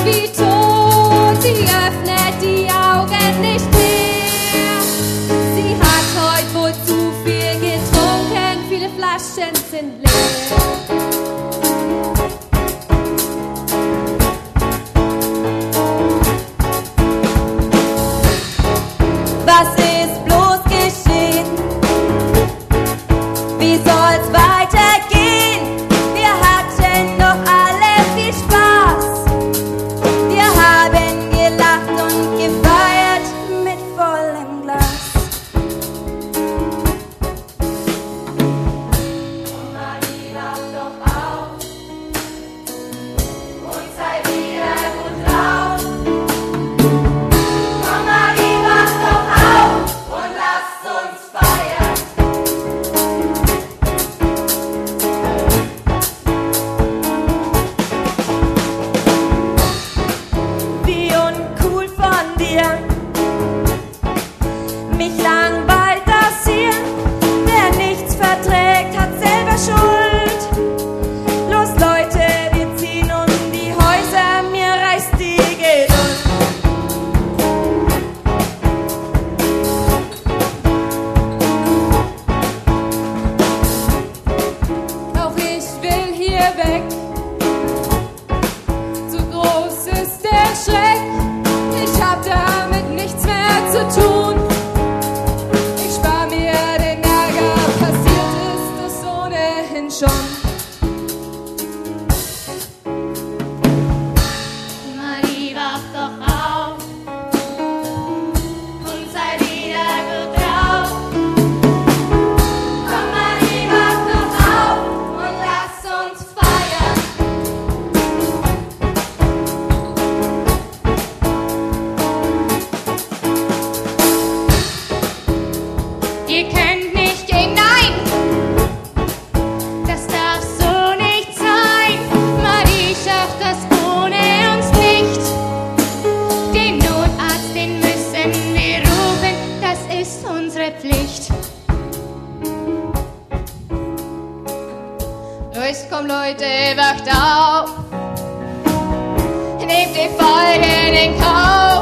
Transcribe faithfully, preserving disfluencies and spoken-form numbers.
wie tot, sie öffnet die Augen nicht mehr. Sie hat heute wohl zu viel getrunken, viele Flaschen sind leer. Was ist bloß geschehen? Wie soll's weitergehen? Wir hatten doch alle viel Spaß. Wir haben gelacht und gefeiert mit vollem Glas. Komm Marie, wach doch auf und sei wieder gut drauf. Komm Marie, wach doch auf und lass uns feiern. Wie uncool von dir, mich langweilt das hier. Wer nichts verträgt, hat selber Schuld. Los Leute, wir ziehen um die Häuser, mir reißt die Geduld. Auch ich will hier weg. Zu groß ist der Schreck. Ich hab damit nichts mehr zu tun. Ich spar mir den Ärger. Passiert ist es ohnehin schon. Marie, wach doch auf und sei wieder gut drauf. Komm Marie, wach doch auf und lass uns feiern. Ihr könnt nicht gehen, nein, das darf so nicht sein. Marie schafft das ohne uns nicht. Den Notarzt, den müssen wir rufen, das ist unsere Pflicht. Los, komm Leute, wacht auf, nehmt die Folgen in Kauf.